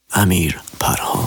امیر پرهام.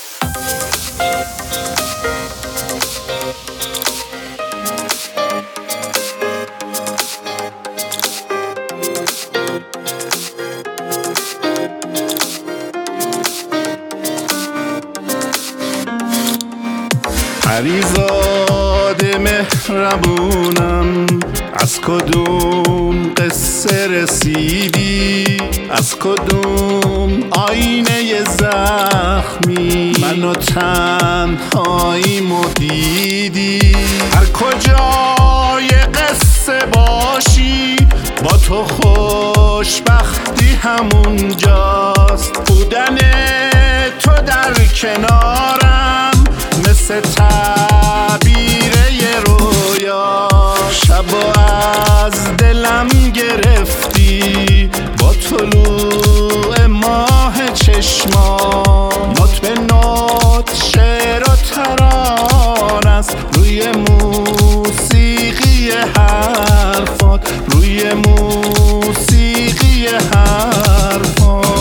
پریزاد مهربونم، از کدوم قصه رسیدی؟ از کدوم آینه زخمی منو تنهاییمو دیدی؟ هر کجای قصه باشی با تو خوشبختی همونجاست. بودن تو در کنارم مثل تعبیر یه رویا. شبا از دلم گرفتی با طلوع ماه چشمام. نوت به نوت شعر و ترانه است روی موسیقی حرفات، روی موسیقی حرفات.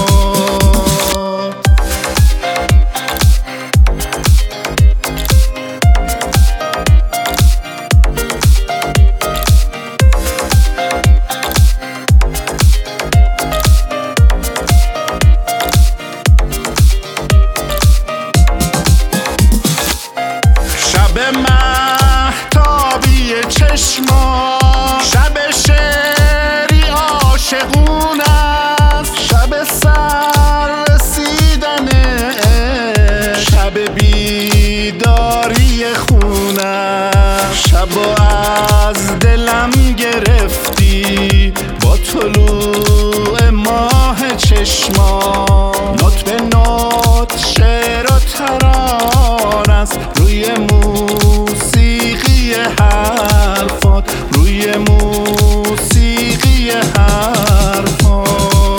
شب مهتابی چشما، شب شعری عاشقون است، شب سر رسیدن عشق، شب بیداری خونه. شبا از دلم گرفتی با طلوع ماه چشما. نوت به نوت شعر و ترانه است روی موسیقی حرفات، روی موسیقی حرفات.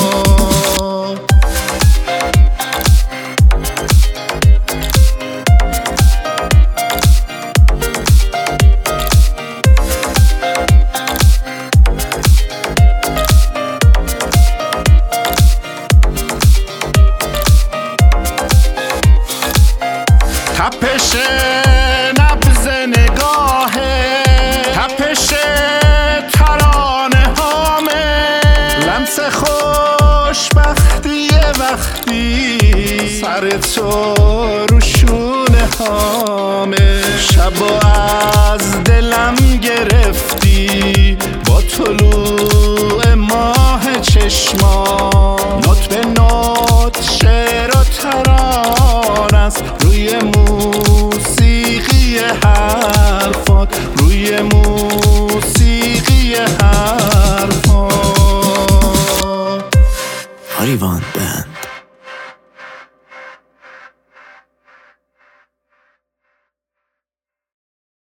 تپش نبض نگاهه، تپش ترانه هامه، لمس خوشبختی وقتی سر تو رو شونه هامه. شبا از دلم گرفتی با طلوع ماه چشما. نوت به نوت